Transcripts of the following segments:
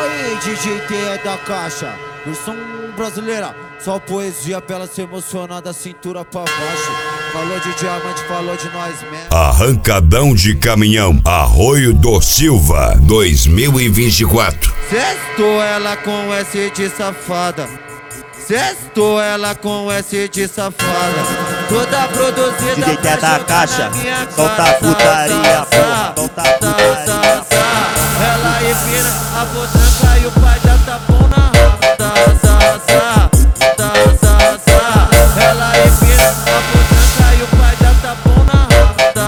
aí, DJ T é da caixa, versão brasileira, só poesia pra ela se emocionar da cintura pra baixo. Falou de diamante, falou de nós mesmo. Arrancadão de caminhão, Arroio do Silva 2024. Sextou ela com S de safada, sextou ela com S de safada, toda produzida. DJ T é da caixa, solta a putaria, porra, solta a putaria. Ela empina a potranca e o pai já tá bom na rata. Ela empina a potranca e o pai já tá bom na rata.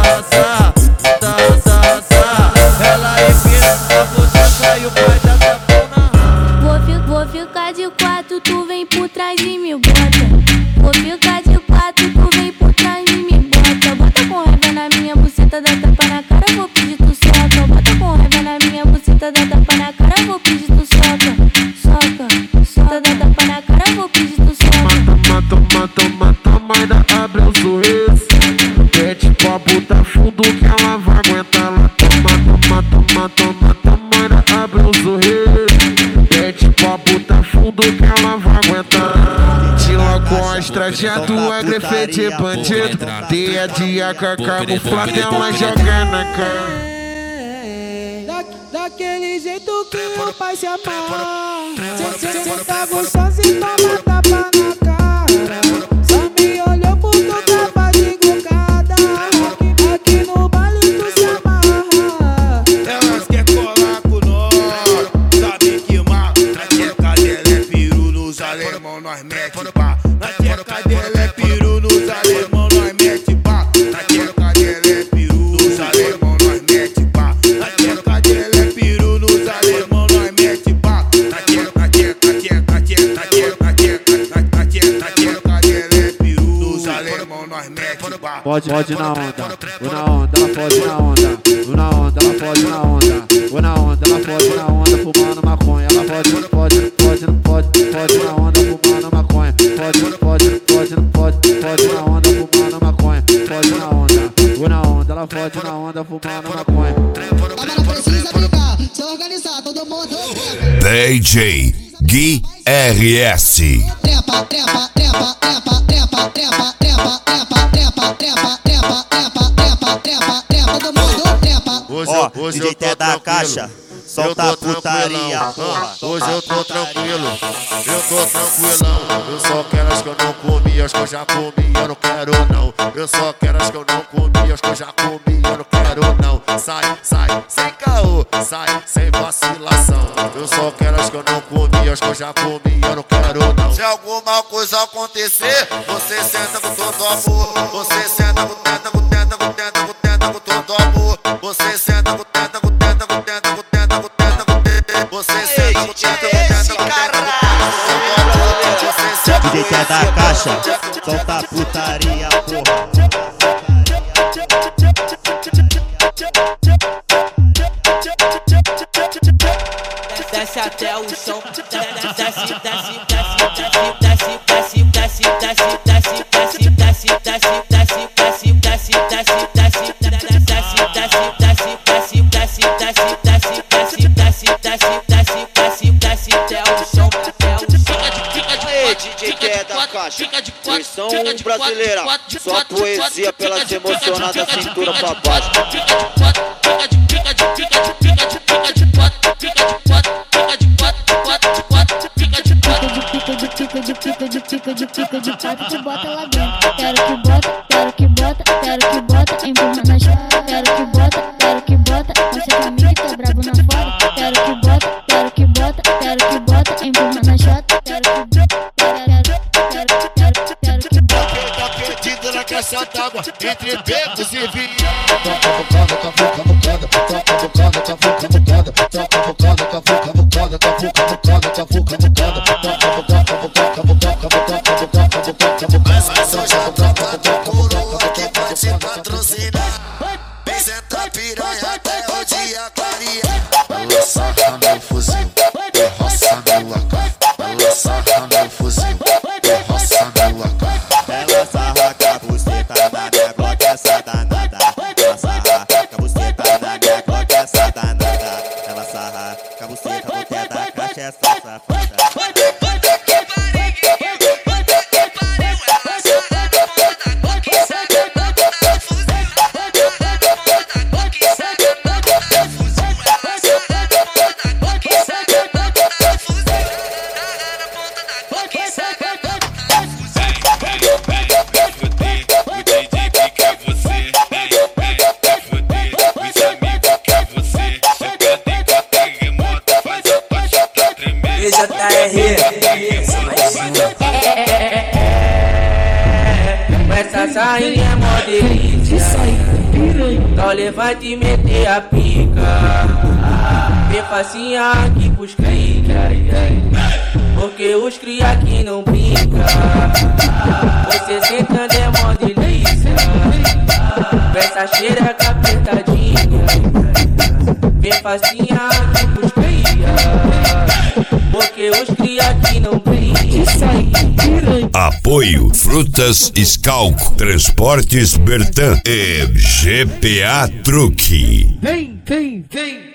Ela empina a potranca e o pai já tá bom na rata. Vou ficar de quatro, tu vem por trás e me bota. Vou ficar de quatro, tu vem por trás e me bota. Bota com raiva na minha buceta, dá tapa na cara, vou pedir tu soca. Bota com raiva na minha buceta, dá tapa na cara, vou pedir tu soca. Soca, dá tapa na cara, vou pedir tu soca. Mata, mãe da abre o sorriso. Pede pra botar fundo que ela vai aguentar lá. Mata, mãe da abre o sorriso. Pede pra botar fundo que ela vai aguentar. Tila com as trajeto, é grafite bandido. Dia a dia, camuflado, ela joga na cara. Daquele jeito que o pai se amarra. Cê tá gostosa e toma tapa na cara. Só me olhou por tu tava de gocada. Aqui no baile tu se amarra. Elas quer colar com nós, sabe que mal. Na tcheca dela é peru, nos alemão nós mete pá. Na tcheca dela é peru, nos alemão nós mete pá. Na tcheca dela é peru, nos alemão nós mete pá. Na tcheca dela é peru, nos alemão nós mete pá. Na tcheca dela é peru, nos alemão nós mete pá. Pode na onda, vou na onda, ela pode na onda. Vou na onda, ela pode na onda. Vou na onda, ela pode na onda, fumando maconha. Ela pode na onda, fumando maconha. Pode na onda, fumando maconha. Pode na onda, vou na onda, ela pode na onda, fumando maconha. Agora não precisa brigar, se organizar, todo mundo. DJ Gui RS. Trepa, trepa, trepa, trepa, trepa, trepa, trepa, trepa, trepa, trepa, trepa, trepa, trepa, trepa, todo mundo trepa. Ó, DJ T é da caixa, solta a putaria, porra. Hoje eu tô tranquilo, eu tô tranquilão. Eu só quero as que eu não comi, as que eu já comi, eu não quero não. Eu só quero as que eu não comi, as que eu já comi, eu não quero não. Sai, sem caô, sai, sem vacilação. Eu só quero as que eu não comi, as que eu já comi, eu não quero não. Se alguma coisa acontecer, você senta com todo amor. Você senta com tenta, com tenta, com tenta, com tenta, com todo amor. Você senta com tenta, com tenta, com tenta, com tenta, com tenta, com tenta. Você senta com tenta, com tenta, com tenta, com DJ T é da caixa, solta a putaria, porra. Desce até o chão, DJ T é da caixa, versão brasileira, só poesia pra ela se emocionar da cintura pra baixo. Fica de quatro, tu bota lá dentro. Quero que bota, empurra na chave. Quero que bota, você pra mim que tá bravo na foda. Quero que bota, empurra na chota. Quero que bota. Perdida na caixa d'água, entre becos e vinhos. Mas hoje a tropa do coroa que vai te patrocinar. Senta piranha até o dia clarear. Lança meu fuzil, roça meu AK. Lança meu fuzil, roça meu AK. Ela sarra com a buceta na minha Glock, essa danada. Ela sarra com a buceta na minha Glock, essa danada. Ela sarra. Com a buceta volteada, a caixa é safada. Com essa sainha é mó delícia. Então levanta e meter a pica. Vem facinha aqui pros cria, porque os cria aqui não brinca. Você sentando é mó delícia. Com essa xereca apertadinha. Vem facinha aqui pros cria, porque os cria aqui não brinca. Apoio Frutas Scalco, Transportes Bertan e GPA Truque. Vem, vem, vem.